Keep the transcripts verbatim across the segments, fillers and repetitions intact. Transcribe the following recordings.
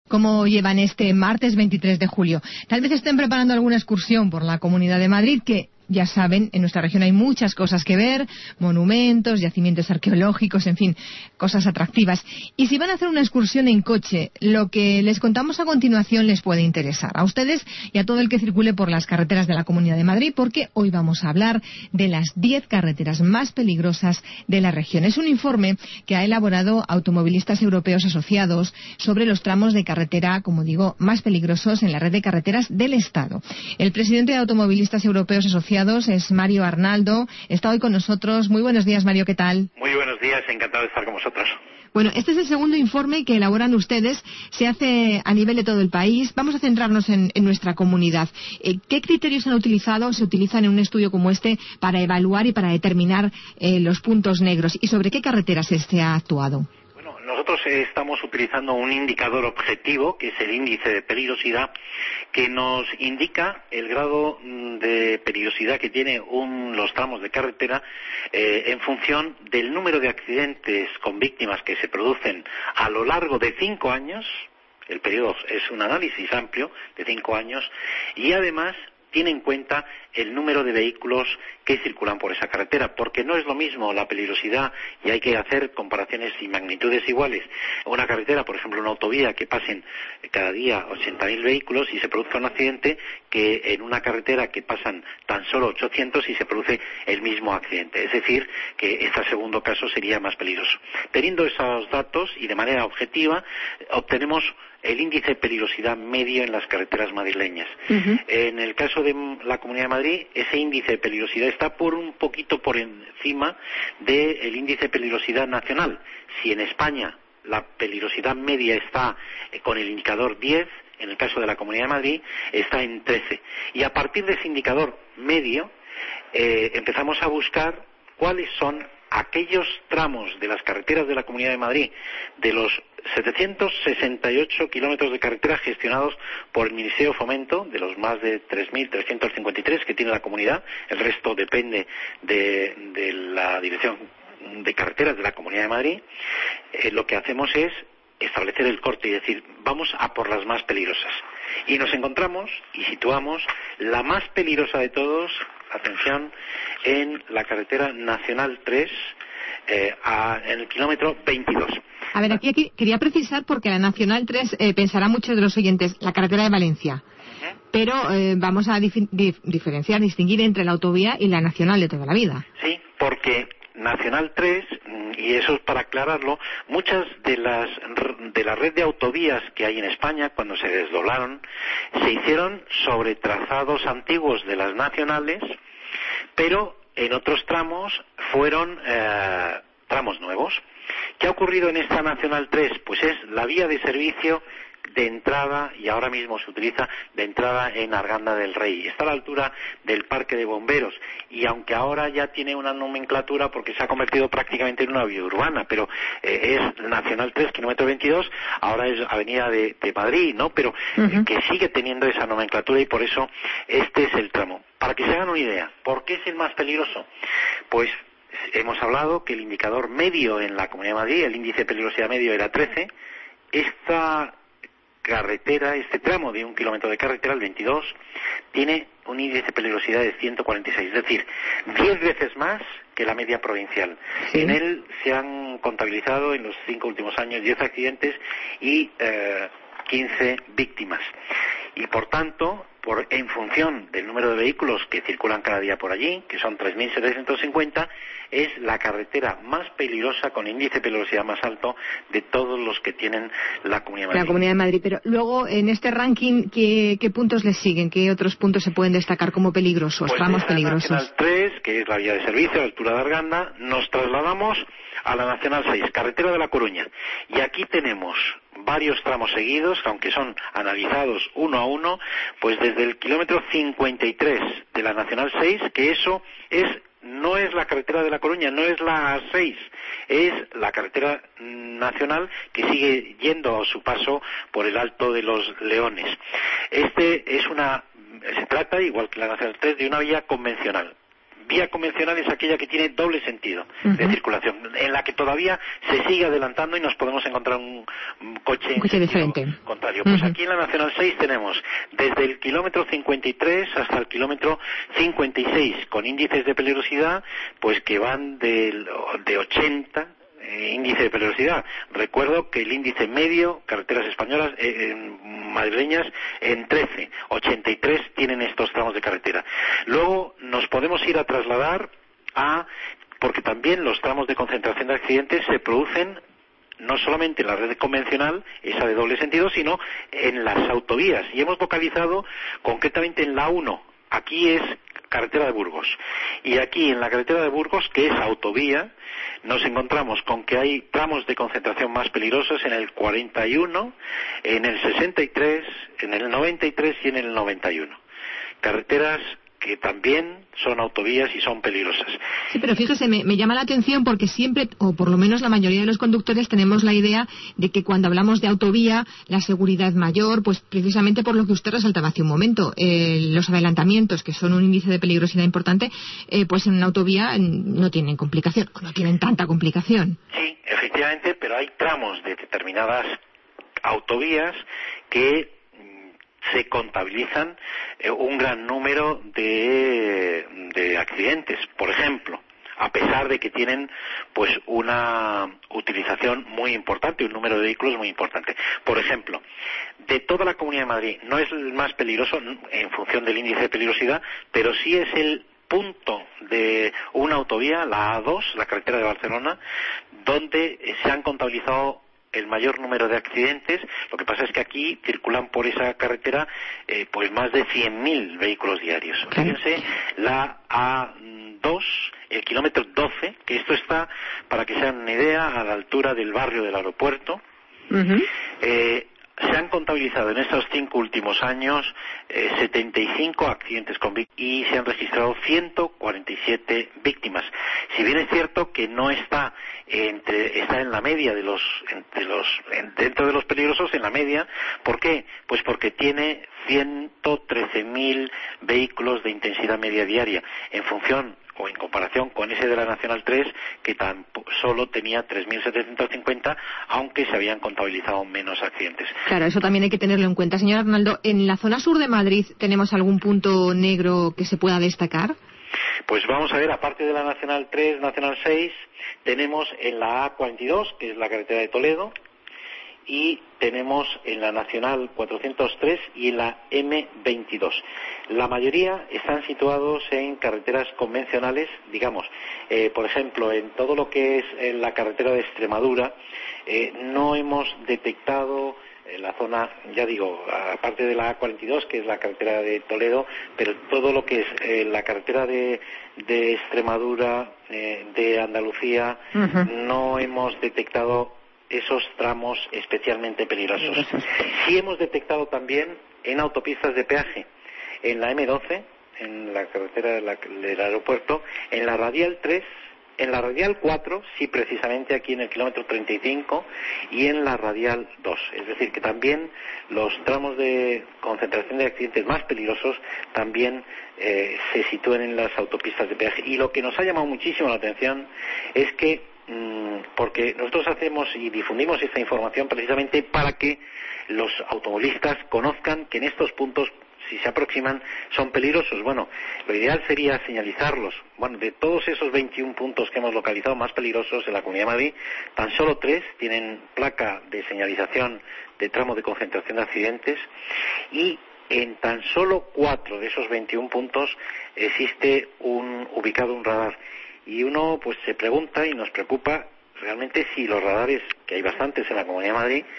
¿Cómo llevan este martes veintitrés de julio? Tal vez estén preparando alguna excursión por la Comunidad de Madrid, que ya saben, en nuestra región hay muchas cosas que ver, monumentos, yacimientos arqueológicos, en fin, cosas atractivas. Y si van a hacer una excursión en coche, lo que les contamos a continuación les puede interesar a ustedes y a todo el que circule por las carreteras de la Comunidad de Madrid, porque hoy vamos a hablar de las diez carreteras más peligrosas de la región. Es un informe que ha elaborado Automovilistas Europeos Asociados sobre los tramos de carretera, como digo, más peligrosos en la red de carreteras del Estado. El presidente de Automovilistas Europeos Asociados es Mario Arnaldo. Está hoy con nosotros. Muy buenos días, Mario, ¿qué tal? Muy buenos días, encantado de estar con vosotros. Bueno, este es el segundo informe que elaboran ustedes. Se hace a nivel de todo el país. Vamos a centrarnos en, en nuestra comunidad. Eh, ¿Qué criterios han utilizado, se utilizan en un estudio como este para evaluar y para determinar eh, los puntos negros? ¿Y sobre qué carreteras se ha actuado? Nosotros estamos utilizando un indicador objetivo, que es el índice de peligrosidad, que nos indica el grado de peligrosidad que tiene un, los tramos de carretera eh, en función del número de accidentes con víctimas que se producen a lo largo de cinco años. El periodo es un análisis amplio de cinco años y además tiene en cuenta el número de vehículos que circulan por esa carretera, porque no es lo mismo la peligrosidad, y hay que hacer comparaciones y magnitudes iguales. Una carretera, por ejemplo, una autovía, que pasen cada día ochenta mil vehículos y se produzca un accidente, que en una carretera que pasan tan solo ochocientos y se produce el mismo accidente. Es decir, que este segundo caso sería más peligroso. Teniendo esos datos y de manera objetiva, obtenemos el índice de peligrosidad medio en las carreteras madrileñas. Uh-huh. En el caso de la Comunidad de Madrid, ese índice de peligrosidad está por un poquito por encima del índice de peligrosidad nacional. Si en España la peligrosidad media está con el indicador diez, en el caso de la Comunidad de Madrid está en trece. Y a partir de ese indicador medio eh, empezamos a buscar cuáles son aquellos tramos de las carreteras de la Comunidad de Madrid, de los setecientos sesenta y ocho kilómetros de carretera gestionados por el Ministerio de Fomento, de los más de tres mil trescientos cincuenta y tres que tiene la comunidad. El resto depende de, de la Dirección de Carreteras de la Comunidad de Madrid. Eh, lo que hacemos es establecer el corte y decir, vamos a por las más peligrosas. Y nos encontramos y situamos la más peligrosa de todos, atención, en la carretera Nacional tres, eh, a, en el kilómetro veintidós. A ver, aquí, aquí quería precisar, porque la Nacional tres, eh, pensará muchos de los oyentes, la carretera de Valencia. ¿Eh? Pero eh, vamos a dif- dif- diferenciar, distinguir entre la autovía y la Nacional de toda la vida. Sí, porque Nacional tres, y eso es para aclararlo, muchas de las de la red de autovías que hay en España, cuando se desdoblaron, se hicieron sobre trazados antiguos de las nacionales, pero en otros tramos fueron eh, tramos nuevos. ¿Qué ha ocurrido en esta Nacional tres? Pues es la vía de servicio de entrada, y ahora mismo se utiliza de entrada en Arganda del Rey. Está a la altura del Parque de Bomberos, y aunque ahora ya tiene una nomenclatura porque se ha convertido prácticamente en una vía urbana, pero eh, es Nacional tres, kilómetro veintidós, ahora es Avenida de, de Madrid, ¿no? Pero uh-huh. eh, que sigue teniendo esa nomenclatura, y por eso este es el tramo. Para que se hagan una idea, ¿por qué es el más peligroso? Pues hemos hablado que el indicador medio en la Comunidad de Madrid, el índice de peligrosidad medio era trece. Esta carretera, este tramo de un kilómetro de carretera, el veintidós, tiene un índice de peligrosidad de ciento cuarenta y seis, es decir, diez veces más que la media provincial. Sí. En él se han contabilizado en los cinco últimos años diez accidentes y eh, quince víctimas. Y por tanto, por, en función del número de vehículos que circulan cada día por allí, que son tres mil setecientos cincuenta, es la carretera más peligrosa, con índice de peligrosidad más alto de todos los que tienen la Comunidad de Madrid. La Comunidad de Madrid, pero luego en este ranking, ¿qué, qué puntos les siguen? ¿Qué otros puntos se pueden destacar como peligrosos, pues tramos peligrosos? Nacional tres, que es la vía de servicio a la altura de Arganda, nos trasladamos a la Nacional seis, carretera de La Coruña, y aquí tenemos varios tramos seguidos, aunque son analizados uno a uno, pues desde el kilómetro cincuenta y tres de la Nacional seis, que eso es no es la carretera de La Coruña, no es la A seis, es la carretera nacional que sigue yendo a su paso por el Alto de los Leones. Este es una, se trata, igual que la Nacional tres, de una vía convencional. vía convencional es aquella que tiene doble sentido uh-huh. de circulación, en la que todavía se sigue adelantando y nos podemos encontrar un, un coche, un coche en diferente. Contrario. Pues uh-huh. aquí en la Nacional seis tenemos desde el kilómetro cincuenta y tres hasta el kilómetro cincuenta y seis, con índices de peligrosidad pues que van de, de ochenta eh, índice de peligrosidad. Recuerdo que el índice medio, carreteras españolas, eh, madrileñas, en trece, ochenta y tres tienen estos tramos de carretera. Luego nos podemos ir a trasladar a, porque también los tramos de concentración de accidentes se producen no solamente en la red convencional, esa de doble sentido, sino en las autovías. Y hemos localizado concretamente en la uno, aquí es carretera de Burgos. Y aquí en la carretera de Burgos, que es autovía, nos encontramos con que hay tramos de concentración más peligrosos en el cuarenta y uno, en el sesenta y tres, en el noventa y tres y en el noventa y uno. Carreteras que también son autovías y son peligrosas. Sí, pero fíjese, me, me llama la atención porque siempre, o por lo menos la mayoría de los conductores, tenemos la idea de que cuando hablamos de autovía, la seguridad mayor, pues precisamente por lo que usted resaltaba hace un momento, eh, los adelantamientos, que son un índice de peligrosidad importante, eh, pues en una autovía no tienen complicación, o no tienen tanta complicación. Sí, efectivamente, pero hay tramos de determinadas autovías que se contabilizan eh, un gran número de, de accidentes, por ejemplo, a pesar de que tienen pues una utilización muy importante, un número de vehículos muy importante. Por ejemplo, de toda la Comunidad de Madrid, no es el más peligroso en función del índice de peligrosidad, pero sí es el punto de una autovía, la A dos, la carretera de Barcelona, donde se han contabilizado el mayor número de accidentes. Lo que pasa es que aquí circulan por esa carretera eh, pues más de cien mil vehículos diarios. Fíjense, la A dos, el kilómetro doce, que esto está, para que se hagan una idea, a la altura del barrio del aeropuerto. Uh-huh. eh, Se han contabilizado en estos cinco últimos años eh, setenta y cinco accidentes con víctimas y se han registrado ciento cuarenta y siete víctimas. Si bien es cierto que no está entre está en la media de los entre los en, dentro de los peligrosos, en la media. ¿Por qué? Pues porque tiene ciento trece mil vehículos de intensidad media diaria, en función o en comparación con ese de la Nacional tres, que tan solo tenía tres mil setecientos cincuenta, aunque se habían contabilizado menos accidentes. Claro, eso también hay que tenerlo en cuenta. Señor Arnaldo, ¿en la zona sur de Madrid tenemos algún punto negro que se pueda destacar? Pues vamos a ver, aparte de la Nacional tres, Nacional seis, tenemos en la A cuarenta y dos, que es la carretera de Toledo, y tenemos en la Nacional cuatrocientos tres y en la eme veintidós. La mayoría están situados en carreteras convencionales, digamos, eh, por ejemplo, en todo lo que es en la carretera de Extremadura, eh, no hemos detectado en la zona, ya digo, aparte de la A cuarenta y dos, que es la carretera de Toledo, pero todo lo que es eh, la carretera de, de Extremadura, eh, de Andalucía, uh-huh. no hemos detectado esos tramos especialmente peligrosos. Sí hemos detectado también en autopistas de peaje, en la eme doce, en la carretera de la, del aeropuerto, en la radial tres, en la radial cuatro, sí, precisamente aquí en el kilómetro treinta y cinco, y en la radial dos. Es decir, que también los tramos de concentración de accidentes más peligrosos también eh, se sitúan en las autopistas de peaje. Y lo que nos ha llamado muchísimo la atención es que porque nosotros hacemos y difundimos esta información precisamente para que los automovilistas conozcan que en estos puntos, si se aproximan, son peligrosos. Bueno, lo ideal sería señalizarlos. Bueno, de todos esos veintiún puntos que hemos localizado más peligrosos en la Comunidad de Madrid, tan solo tres tienen placa de señalización de tramo de concentración de accidentes, y en tan solo cuatro de esos veintiún puntos existe un ubicado un radar. Y uno pues se pregunta y nos preocupa realmente si los radares, que hay bastantes en la Comunidad de Madrid,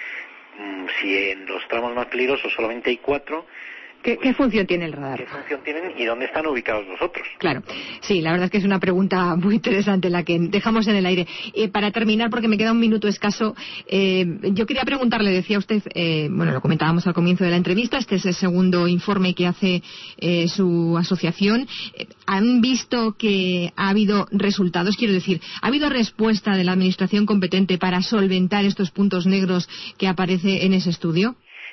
si en los tramos más peligrosos solamente hay cuatro. ¿Qué, ¿Qué función tiene el radar? ¿Qué función tienen y dónde están ubicados los otros? Claro, sí, la verdad es que es una pregunta muy interesante la que dejamos en el aire. Eh, para terminar, porque me queda un minuto escaso, eh, yo quería preguntarle, decía usted, eh, bueno, lo comentábamos al comienzo de la entrevista, este es el segundo informe que hace eh, su asociación. Eh, ¿Han visto que ha habido resultados? Quiero decir, ¿ha habido respuesta de la administración competente para solventar estos puntos negros que aparece en ese estudio?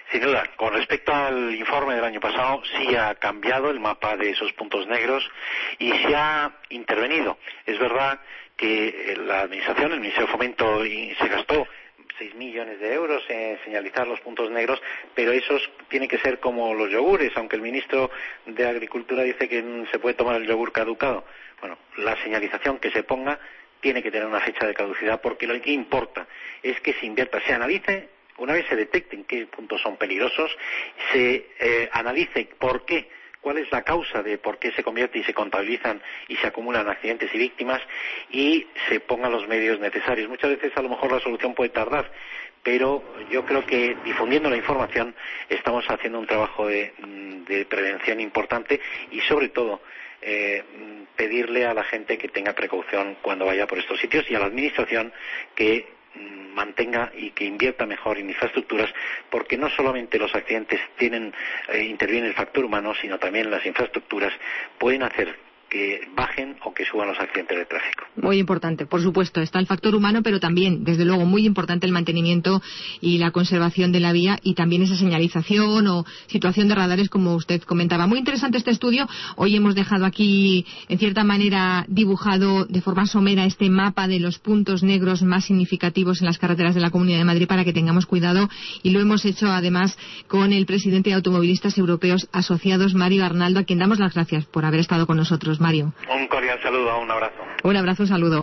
Sin duda, con respecto al informe del año pasado, sí ha cambiado el mapa de esos puntos negros y se ha intervenido. Es verdad que la Administración, el Ministerio de Fomento, se gastó seis millones de euros en señalizar los puntos negros, pero esos tienen que ser como los yogures, aunque el ministro de Agricultura dice que se puede tomar el yogur caducado. Bueno, la señalización que se ponga tiene que tener una fecha de caducidad, porque lo que importa es que se invierta, se analice. Una vez se detecten qué puntos son peligrosos, se eh, analice por qué, cuál es la causa de por qué se convierte y se contabilizan y se acumulan accidentes y víctimas, y se pongan los medios necesarios. Muchas veces a lo mejor la solución puede tardar, pero yo creo que difundiendo la información estamos haciendo un trabajo de, de prevención importante y sobre todo eh, pedirle a la gente que tenga precaución cuando vaya por estos sitios y a la Administración que mantenga y que invierta mejor en infraestructuras, porque no solamente los accidentes tienen eh, interviene el factor humano, sino también las infraestructuras pueden hacer que bajen o que suban los accidentes de tráfico. Muy importante, por supuesto, está el factor humano, pero también, desde luego, muy importante el mantenimiento y la conservación de la vía y también esa señalización o situación de radares, como usted comentaba. Muy interesante este estudio. Hoy hemos dejado aquí, en cierta manera, dibujado de forma somera este mapa de los puntos negros más significativos en las carreteras de la Comunidad de Madrid para que tengamos cuidado, y lo hemos hecho además con el presidente de Automovilistas Europeos Asociados, Mario Arnaldo, a quien damos las gracias por haber estado con nosotros. Mario. Un cordial saludo, un abrazo. Un abrazo, un saludo.